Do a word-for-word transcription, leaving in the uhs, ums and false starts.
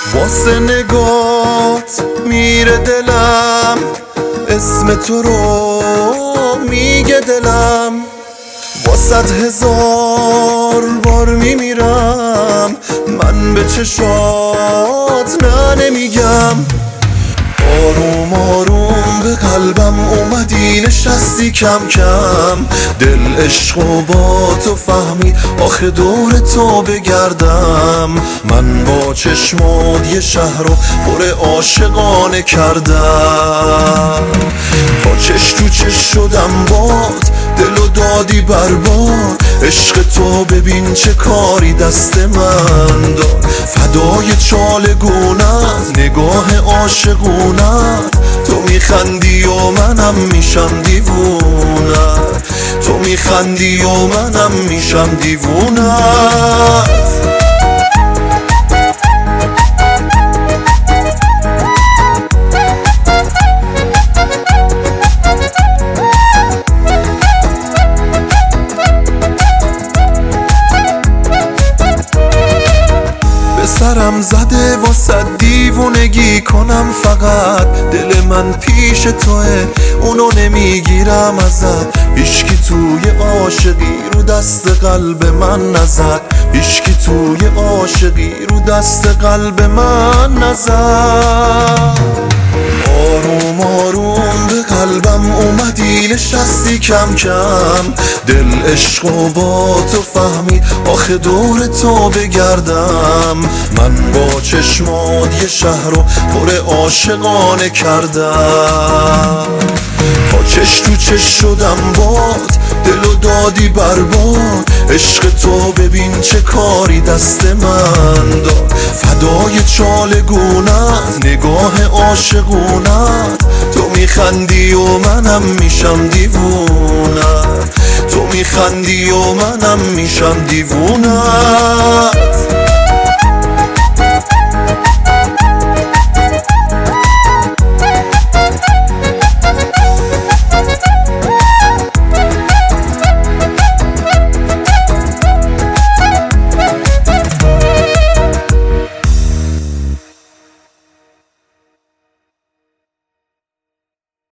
واسه نگات میره دلم، اسم تو رو میگه دلم. واسد هزار بار میمیرم، من به چشات نه نمیگم. آروم آروم به قلبم اومدی نشستی کم کم، دل عشق و با تو فهمید آخه دور تو بگردم. من با چشمات یه شهر رو پر عاشقانه کردم، تا چش تو چش شدم باد دلو دادی برباد. عشق تو ببین چه کاری دست من داد، فدای چالگونت نگاه عاشقونت. تو میخندی و منم میشم دیوونه، تو میخندی و منم میشم دیوونه. سرم زده واسه دیوونگی کنم، فقط دل من پیش توه اونو نمیگیرم ازت. هیچکی توی عاشقی رو دست قلب من نزد، هیچکی توی عاشقی رو دست قلب من نزد. آروم آروم به قلبم اومدی نشستی کم کم، دل عشق و با تو فهمید آخه دور تو بگردم. من با چشمات یه شهر رو پر عاشقانه کردم، تا چش تو چش شدم باد دلو دادی برباد. عشق تو ببین چه کاری دست من داد، فدای چالگونت نگاه عاشقونت. تو میخندی و منم میشم دیوونه، تو میخندی و منم میشم دیوونه.